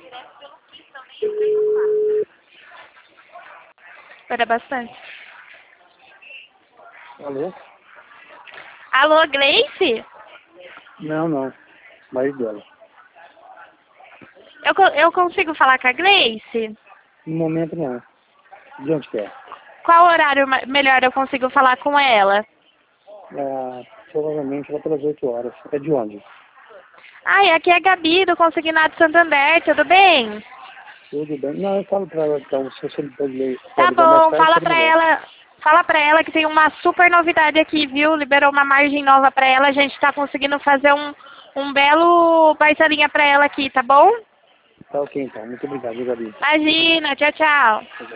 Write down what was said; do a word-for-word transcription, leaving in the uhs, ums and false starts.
Era bastante. Alô? Alô, Gleice? Não, não. Marido dela. Eu, co- eu consigo falar com a Gleice? No momento não. De onde que é? Qual horário ma- melhor eu consigo falar com ela? Ah, provavelmente lá pelas oito horas. É de onde? Ai, aqui é a Gabi do Consignado Santander, tudo bem? Tudo bem. Não, eu falo pra ela, então, se você pode ler, Tá pode ligar mais bom, tarde, fala seria pra melhor. ela, fala pra ela que tem uma super novidade aqui, viu? Liberou uma margem nova pra ela, a gente tá conseguindo fazer um, um belo parcelinha pra ela aqui, tá bom? Tá ok, então. Muito obrigado, Gabi. Imagina, tchau, tchau.